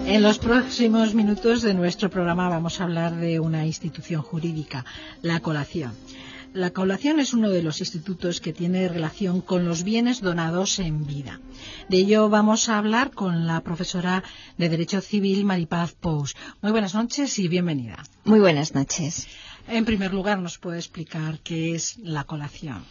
En los próximos minutos de nuestro programa vamos a hablar de una institución jurídica, la colación. La colación es uno de los institutos que tiene relación con los bienes donados en vida. De ello vamos a hablar con la profesora de Derecho Civil, Maripaz Pous. Muy buenas noches y bienvenida. Muy buenas noches. En primer lugar, ¿nos puede explicar qué es la colación?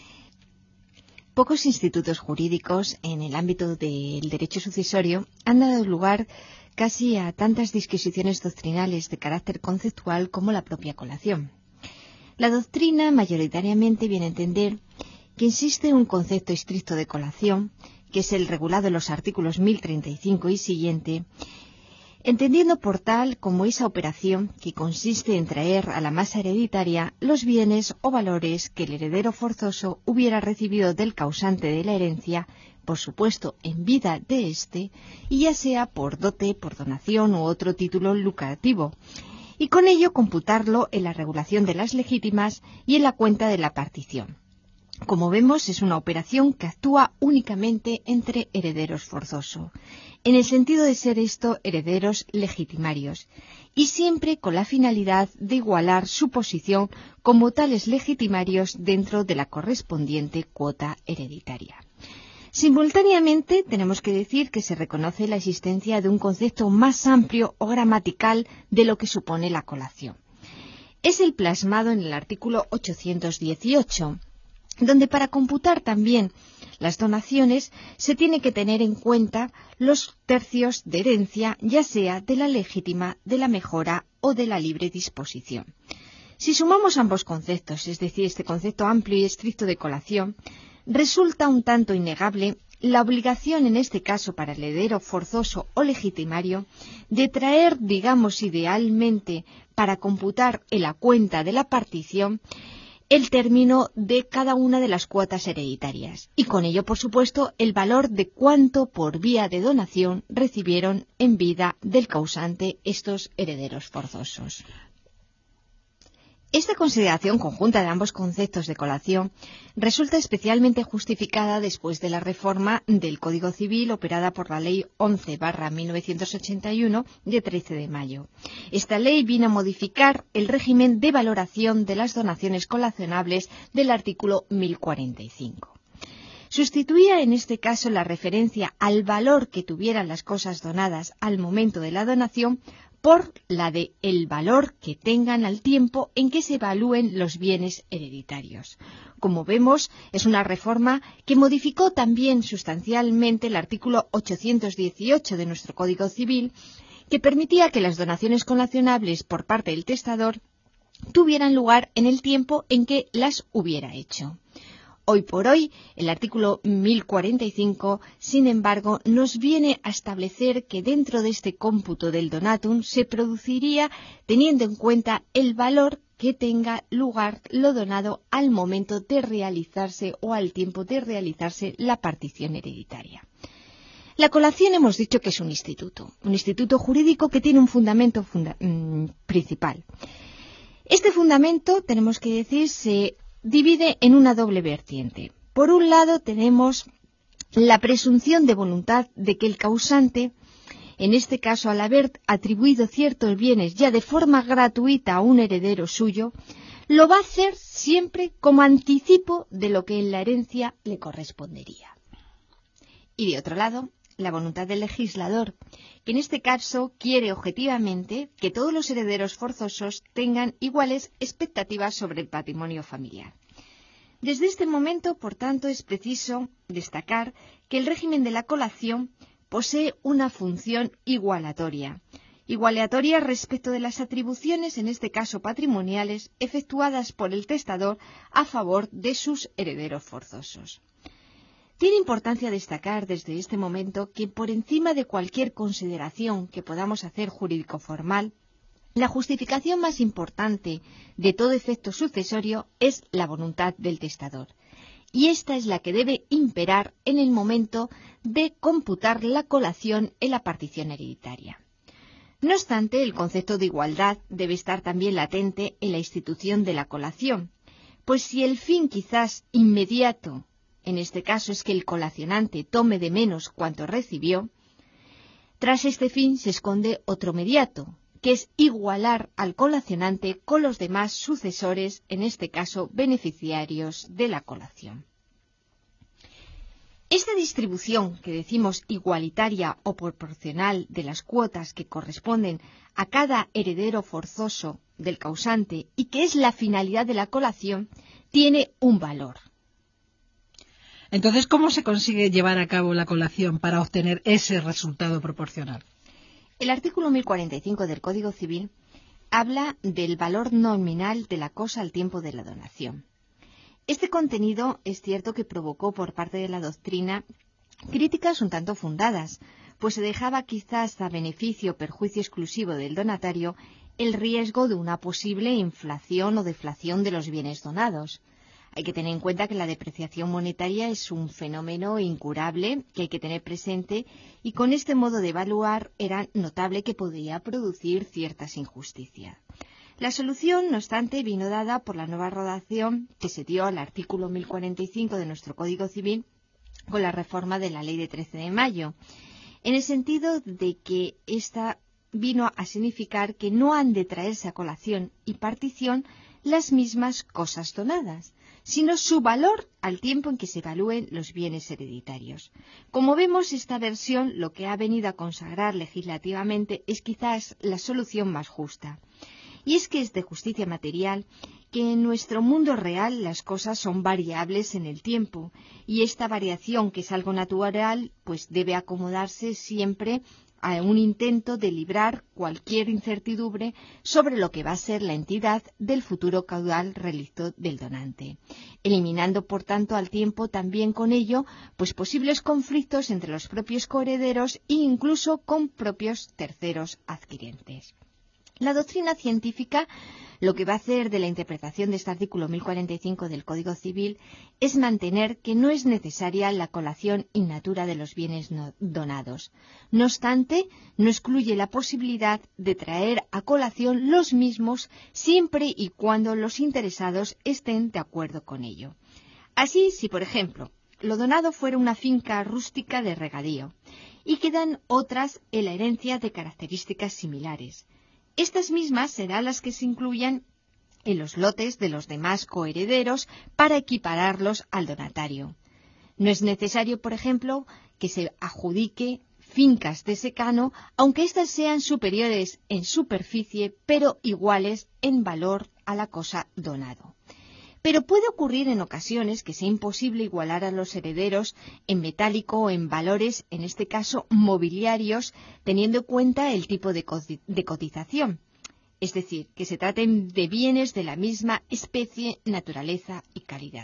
Pocos institutos jurídicos en el ámbito del derecho sucesorio han dado lugar casi a tantas disquisiciones doctrinales de carácter conceptual como la propia colación. La doctrina mayoritariamente viene a entender que existe un concepto estricto de colación, que es el regulado en los artículos 1035 y siguiente, entendiendo por tal como esa operación que consiste en traer a la masa hereditaria los bienes o valores que el heredero forzoso hubiera recibido del causante de la herencia, por supuesto en vida de éste, y ya sea por dote, por donación u otro título lucrativo, y con ello computarlo en la regulación de las legítimas y en la cuenta de la partición. Como vemos, es una operación que actúa únicamente entre herederos forzosos, en el sentido de ser esto herederos legitimarios, y siempre con la finalidad de igualar su posición como tales legitimarios dentro de la correspondiente cuota hereditaria. Simultáneamente, tenemos que decir que se reconoce la existencia de un concepto más amplio o gramatical de lo que supone la colación. Es el plasmado en el artículo 818, donde para computar también las donaciones se tiene que tener en cuenta los tercios de herencia, ya sea de la legítima, de la mejora o de la libre disposición. Si sumamos ambos conceptos, es decir, este concepto amplio y estricto de colación, resulta un tanto innegable la obligación, en este caso para el heredero forzoso o legitimario, de traer, digamos idealmente, para computar en la cuenta de la partición, el término de cada una de las cuotas hereditarias, y con ello, por supuesto, el valor de cuánto por vía de donación recibieron en vida del causante estos herederos forzosos. Esta consideración conjunta de ambos conceptos de colación resulta especialmente justificada después de la reforma del Código Civil operada por la Ley 11/1981 de 13 de mayo. Esta ley vino a modificar el régimen de valoración de las donaciones colacionables del artículo 1045. Sustituía en este caso la referencia al valor que tuvieran las cosas donadas al momento de la donación por la de el valor que tengan al tiempo en que se evalúen los bienes hereditarios. Como vemos, es una reforma que modificó también sustancialmente el artículo 818 de nuestro Código Civil, que permitía que las donaciones colacionables por parte del testador tuvieran lugar en el tiempo en que las hubiera hecho. Hoy por hoy, el artículo 1045, sin embargo, nos viene a establecer que dentro de este cómputo del donatum se produciría teniendo en cuenta el valor que tenga lugar lo donado al momento de realizarse o al tiempo de realizarse la partición hereditaria. La colación hemos dicho que es un instituto jurídico que tiene un fundamento principal. Este fundamento, tenemos que decir, se divide en una doble vertiente. Por un lado tenemos la presunción de voluntad de que el causante, en este caso al haber atribuido ciertos bienes ya de forma gratuita a un heredero suyo, lo va a hacer siempre como anticipo de lo que en la herencia le correspondería. Y de otro lado, la voluntad del legislador, que en este caso quiere objetivamente que todos los herederos forzosos tengan iguales expectativas sobre el patrimonio familiar. Desde este momento, por tanto, es preciso destacar que el régimen de la colación posee una función igualatoria respecto de las atribuciones, en este caso patrimoniales, efectuadas por el testador a favor de sus herederos forzosos. Tiene importancia destacar desde este momento que por encima de cualquier consideración que podamos hacer jurídico-formal, la justificación más importante de todo efecto sucesorio es la voluntad del testador, y esta es la que debe imperar en el momento de computar la colación en la partición hereditaria. No obstante, el concepto de igualdad debe estar también latente en la institución de la colación, pues si el fin quizás inmediato en este caso es que el colacionante tome de menos cuanto recibió, Tras este fin se esconde otro mediato, que es igualar al colacionante con los demás sucesores, en este caso beneficiarios de la colación. Esta distribución, que decimos igualitaria o proporcional de las cuotas que corresponden a cada heredero forzoso del causante y que es la finalidad de la colación, tiene un valor. Entonces, ¿cómo se consigue llevar a cabo la colación para obtener ese resultado proporcional? El artículo 1045 del Código Civil habla del valor nominal de la cosa al tiempo de la donación. Este contenido es cierto que provocó por parte de la doctrina críticas un tanto fundadas, pues se dejaba quizás a beneficio o perjuicio exclusivo del donatario el riesgo de una posible inflación o deflación de los bienes donados. Hay que tener en cuenta que la depreciación monetaria es un fenómeno incurable que hay que tener presente y con este modo de evaluar era notable que podía producir ciertas injusticias. La solución, no obstante, vino dada por la nueva redacción que se dio al artículo 1045 de nuestro Código Civil con la reforma de la Ley de 13 de mayo, en el sentido de que esta vino a significar que no han de traerse a colación y partición las mismas cosas donadas, sino su valor al tiempo en que se evalúen los bienes hereditarios. Como vemos, esta versión lo que ha venido a consagrar legislativamente es quizás la solución más justa. Y es que es de justicia material que en nuestro mundo real las cosas son variables en el tiempo y esta variación, que es algo natural, pues debe acomodarse siempre a un intento de librar cualquier incertidumbre sobre lo que va a ser la entidad del futuro caudal relicto del donante, eliminando por tanto al tiempo también con ello pues posibles conflictos entre los propios coherederos e incluso con propios terceros adquirientes. La doctrina científica lo que va a hacer de la interpretación de este artículo 1045 del Código Civil es mantener que no es necesaria la colación in natura de los bienes donados. No obstante, no excluye la posibilidad de traer a colación los mismos siempre y cuando los interesados estén de acuerdo con ello. Así, si por ejemplo lo donado fuera una finca rústica de regadío y quedan otras en la herencia de características similares, estas mismas serán las que se incluyan en los lotes de los demás coherederos para equipararlos al donatario. No es necesario, por ejemplo, que se adjudique fincas de secano, aunque éstas sean superiores en superficie, pero iguales en valor a la cosa donado. Pero puede ocurrir en ocasiones que sea imposible igualar a los herederos en metálico o en valores, en este caso mobiliarios, teniendo en cuenta el tipo de cotización. Es decir, que se traten de bienes de la misma especie, naturaleza y calidad.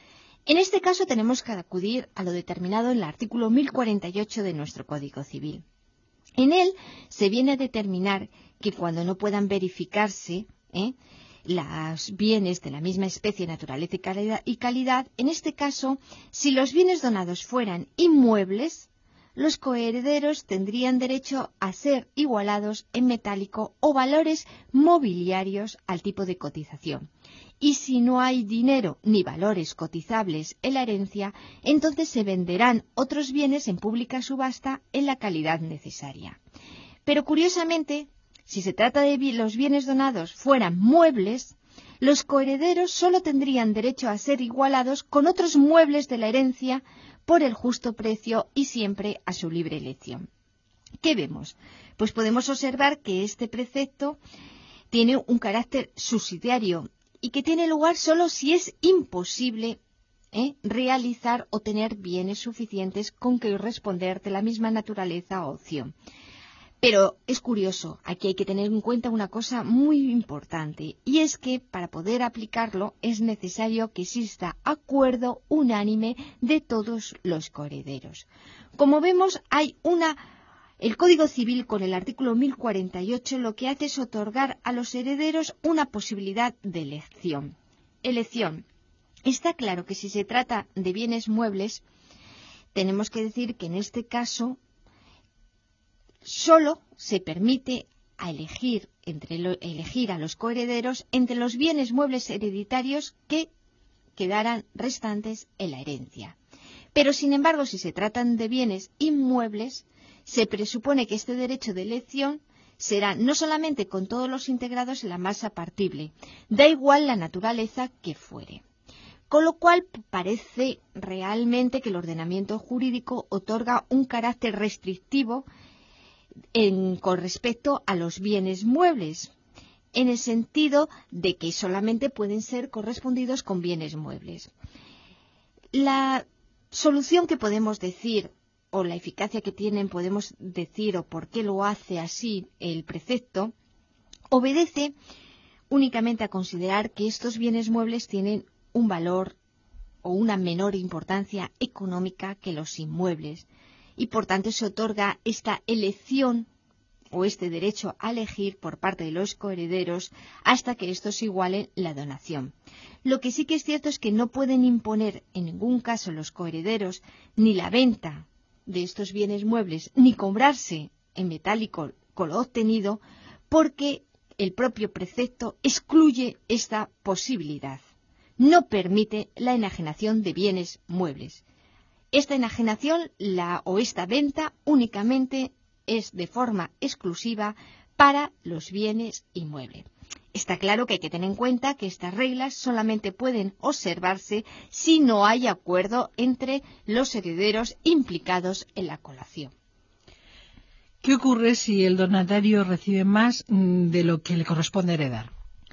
En este caso tenemos que acudir a lo determinado en el artículo 1048 de nuestro Código Civil. En él se viene a determinar que cuando no puedan verificarse los bienes de la misma especie, naturaleza y calidad, en este caso, si los bienes donados fueran inmuebles, los coherederos tendrían derecho a ser igualados en metálico o valores mobiliarios al tipo de cotización. Y si no hay dinero ni valores cotizables en la herencia, entonces se venderán otros bienes en pública subasta en la calidad necesaria. Pero curiosamente, si se trata de los bienes donados fueran muebles, los coherederos solo tendrían derecho a ser igualados con otros muebles de la herencia por el justo precio y siempre a su libre elección. ¿Qué vemos? Pues podemos observar que este precepto tiene un carácter subsidiario y que tiene lugar solo si es imposible realizar o tener bienes suficientes con que responder de la misma naturaleza o opción. Pero es curioso, aquí hay que tener en cuenta una cosa muy importante, y es que para poder aplicarlo es necesario que exista acuerdo unánime de todos los coherederos. Como vemos, el Código Civil con el artículo 1048 lo que hace es otorgar a los herederos una posibilidad de elección. Está claro que si se trata de bienes muebles, tenemos que decir que en este caso solo se permite elegir a los coherederos entre los bienes muebles hereditarios que quedaran restantes en la herencia. Pero, sin embargo, si se tratan de bienes inmuebles, se presupone que este derecho de elección será no solamente con todos los integrados en la masa partible, da igual la naturaleza que fuere. Con lo cual parece realmente que el ordenamiento jurídico otorga un carácter restrictivo con respecto a los bienes muebles, en el sentido de que solamente pueden ser correspondidos con bienes muebles. La solución que podemos decir, o la eficacia que tienen, podemos decir, o por qué lo hace así el precepto, obedece únicamente a considerar que estos bienes muebles tienen un valor o una menor importancia económica que los inmuebles, y por tanto se otorga esta elección o este derecho a elegir por parte de los coherederos hasta que estos igualen la donación. Lo que sí que es cierto es que no pueden imponer en ningún caso los coherederos ni la venta de estos bienes muebles ni cobrarse en metálico con lo obtenido, porque el propio precepto excluye esta posibilidad. No permite la enajenación de bienes muebles. Esta enajenación o esta venta únicamente es de forma exclusiva para los bienes inmuebles. Está claro que hay que tener en cuenta que estas reglas solamente pueden observarse si no hay acuerdo entre los herederos implicados en la colación. ¿Qué ocurre si el donatario recibe más de lo que le corresponde heredar?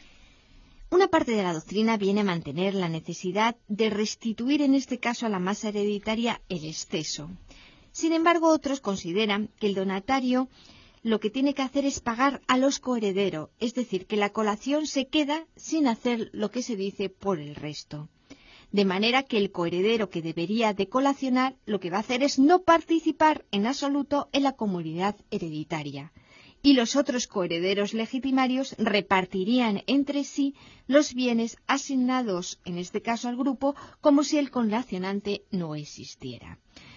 Una parte de la doctrina viene a mantener la necesidad de restituir en este caso a la masa hereditaria el exceso. Sin embargo, otros consideran que el donatario lo que tiene que hacer es pagar a los coherederos, es decir, que la colación se queda sin hacer lo que se dice por el resto. De manera que el coheredero que debería de colacionar lo que va a hacer es no participar en absoluto en la comunidad hereditaria. Y los otros coherederos legitimarios repartirían entre sí los bienes asignados, en este caso al grupo, como si el colacionante no existiera.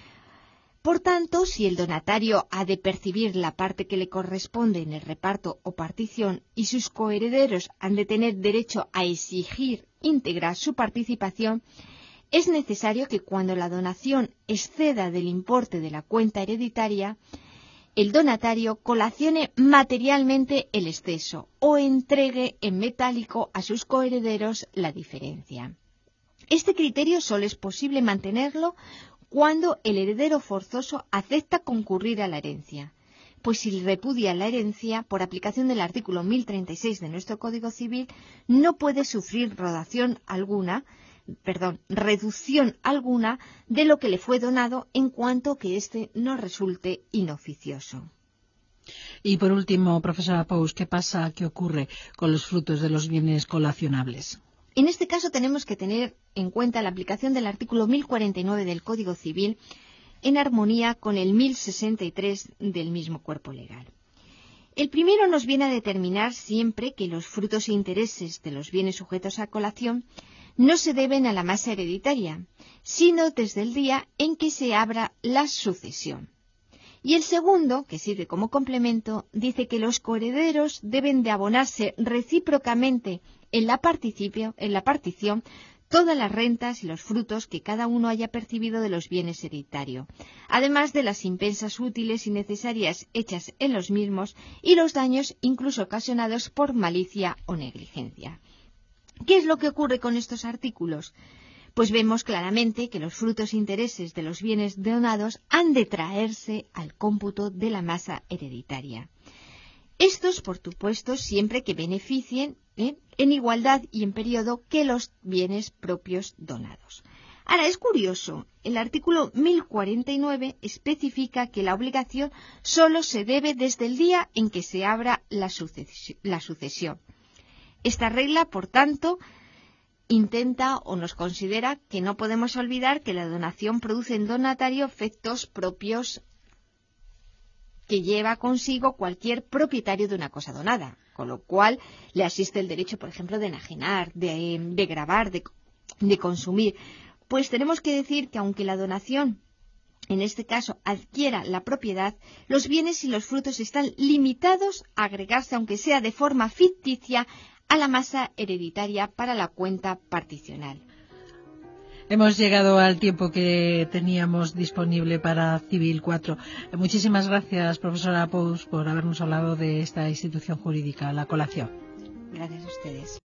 Por tanto, si el donatario ha de percibir la parte que le corresponde en el reparto o partición y sus coherederos han de tener derecho a exigir íntegra su participación, es necesario que cuando la donación exceda del importe de la cuenta hereditaria, el donatario colacione materialmente el exceso o entregue en metálico a sus coherederos la diferencia. Este criterio solo es posible mantenerlo cuando el heredero forzoso acepta concurrir a la herencia, pues si repudia la herencia, por aplicación del artículo 1036 de nuestro Código Civil, no puede sufrir reducción alguna de lo que le fue donado en cuanto que éste no resulte inoficioso. Y por último, profesora Pous, ¿qué ocurre con los frutos de los bienes colacionables? En este caso tenemos que tener en cuenta la aplicación del artículo 1049 del Código Civil en armonía con el 1063 del mismo cuerpo legal. El primero nos viene a determinar siempre que los frutos e intereses de los bienes sujetos a colación no se deben a la masa hereditaria, sino desde el día en que se abra la sucesión. Y el segundo, que sirve como complemento, dice que los coherederos deben de abonarse recíprocamente en la partición todas las rentas y los frutos que cada uno haya percibido de los bienes hereditarios, además de las impensas útiles y necesarias hechas en los mismos y los daños incluso ocasionados por malicia o negligencia. ¿Qué es lo que ocurre con estos artículos? Pues vemos claramente que los frutos e intereses de los bienes donados han de traerse al cómputo de la masa hereditaria. Estos, por supuesto, siempre que beneficien en igualdad y en periodo que los bienes propios donados. Ahora, es curioso, el artículo 1049 especifica que la obligación solo se debe desde el día en que se abra la sucesión. Esta regla, por tanto, intenta o nos considera que no podemos olvidar que la donación produce en donatario efectos propios que lleva consigo cualquier propietario de una cosa donada, con lo cual le asiste el derecho, por ejemplo, de enajenar, de gravar, de consumir. Pues tenemos que decir que aunque la donación, en este caso, adquiera la propiedad, los bienes y los frutos están limitados a agregarse, aunque sea de forma ficticia, a la masa hereditaria para la cuenta particional. Hemos llegado al tiempo que teníamos disponible para Civil 4. Muchísimas gracias, profesora Pous, por habernos hablado de esta institución jurídica, la colación. Gracias a ustedes.